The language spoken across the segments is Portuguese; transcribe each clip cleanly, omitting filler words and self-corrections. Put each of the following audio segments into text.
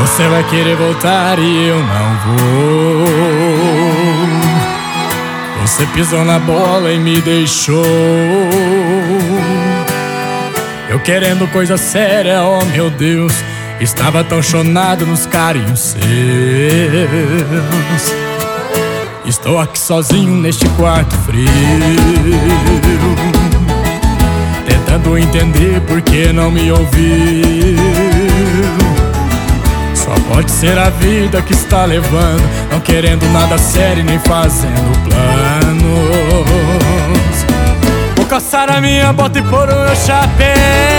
Você vai querer voltar e eu não vou. Você pisou na bola e me deixou. Eu querendo coisa séria, oh meu Deus. Estava tão chonado nos carinhos seus. Estou aqui sozinho neste quarto frio, tentando entender por que não me ouviu. Só pode ser a vida que está levando, não querendo nada sério nem fazendo planos. Vou calçar a minha bota e pôr o meu chapéu,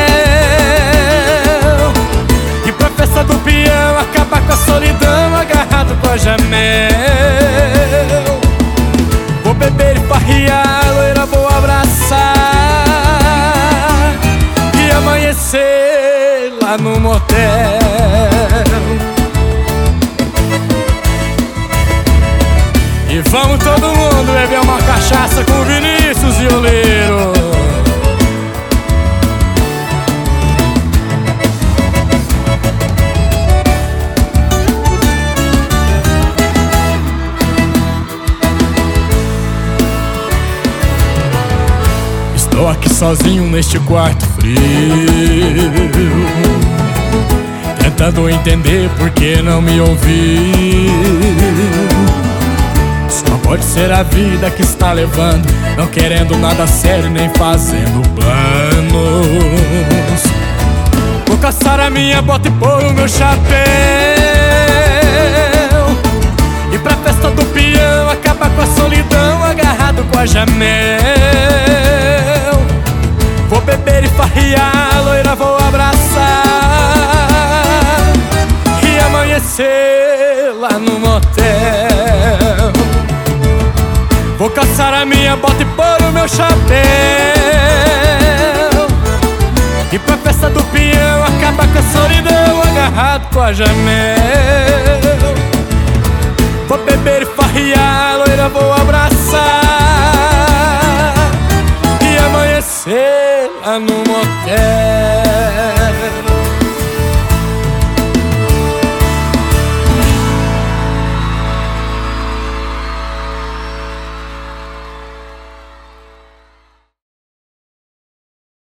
e pra festa do peão acabar com a solidão, agarrado com a Jamel. Vou beber e farrear, a loira vou abraçar e amanhecer lá no motel. E vamos todo mundo beber uma cachaça com Vinícius Violeiro. Estou aqui sozinho neste quarto frio, tentando entender por que não me ouviu. Só pode ser a vida que está levando, não querendo nada sério nem fazendo planos. Vou caçar a minha bota e pôr o meu chapéu, e pra festa do peão acabar com a solidão, agarrado com a Jamel. Vou beber e farrear, a loira vou abraçar e amanhecer lá no motel. Vou caçar a minha bota e pôr o meu chapéu, e pra festa do peão acabar com a solidão, agarrado com a Jamel. Vou beber e farrear, a loira vou abraçar e amanhecer lá no motel.